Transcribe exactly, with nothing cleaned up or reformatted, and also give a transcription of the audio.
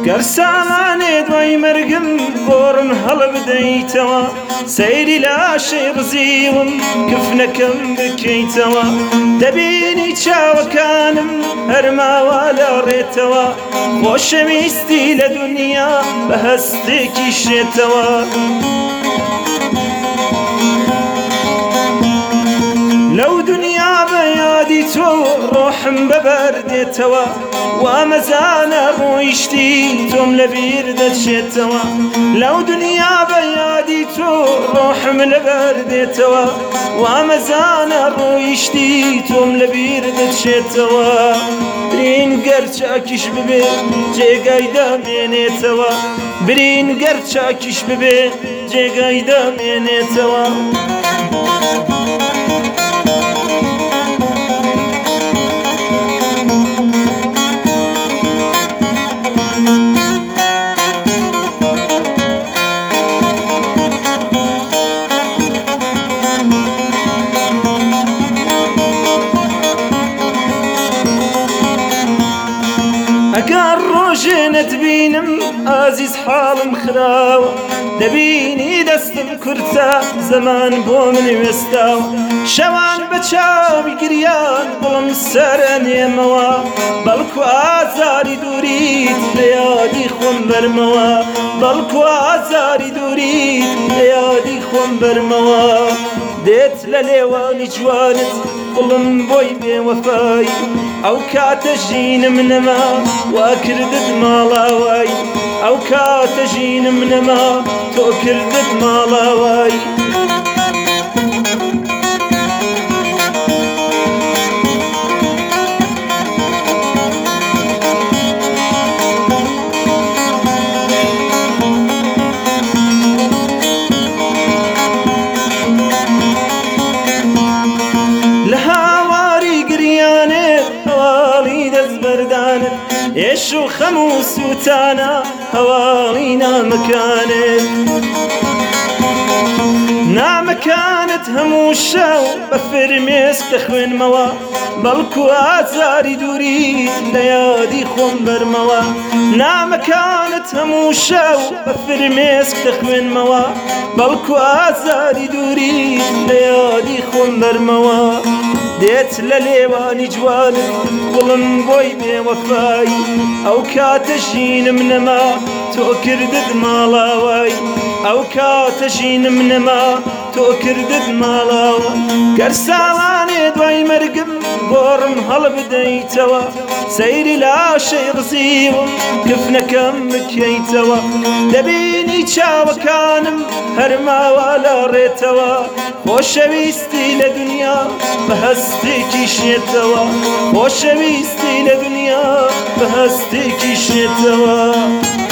گەر سامانێ دوای مەرگم گۆڕم هەڵبدەیتەوە سەیری لاشەی ڕزیوم کفنەکەم بکەیتەوە دەبینی چاوەکانم هەرماوە لە ڕێتەوە خۆشەویستی لە دونیا بە هەستێکی شێتەوە لەو دنیا بە یادی تۆ ڕۆحم بەبەردێتەوە وامەزانە ڕۆیشتی تۆم لەبیر دەچێتەوە لەو دنیا بە یادی تۆ ڕۆحم لەبەردێتەوە وامەزانە ڕۆیشتی تۆم لەبیر دەچێتەوە برین گەر چاکیش ببێ جێگای دامێنێتەوە برین گەر چاکیش ببێ جێگای دامێنێتەوە ئەگەر ڕۆژێ نەتبینم ئازیز حاڵم خراوە دەبینی دەستم کورتە زەمان بۆ من وێستاوە شەوان بە چاوی گریان بڵم سەرەنێمەوە بەڵکو ئازاری دووریت لە یادی خۆم بەرمەوە بەڵکو ئازاری دووریت لە یادی خۆم بەرمەوە دێت لە لێوانی جوانت بڵم بۆی بێوەفایی ئەو کاتە ژینم نەما وا کردت ماڵاوای ئەو کاتە ژینم نەما تۆ کردت ماڵاوای ئێش و خەم و سووتانە هەواڵی نامەکانت نامەکانت هەموو شەو بە فرمێسک دەخوێنمەوە بەڵکو ئازاری دووریت لە یادی خۆم بەرمەوە نامەکانت هەموو شەو بە فرمێسک دەخوێنمەوە بەڵکو ئازاری دووریت لە یادی خۆم بەرمەوە دێت لە لێوانی جوانت بڵم بۆی بێوەفایی ئەو کاتە ژینم نەما تۆ کردت ماڵاوای ئەو کاتە ژینم نەما تۆ کردت ماڵاوە گەر ساڵانێ دوای مەرگم گۆڕم هەڵبدەیتەوە سەیری لاشەی ڕزیوم کفنەکەم بکەیتەوە دەبینی چاوەکانم هەرماوە لە ڕێتەوە خۆشەویستی لە دنیا بە هەستێکی شێتەوە خۆشەویستی لە دنیا بە هەستێکی شێتەوە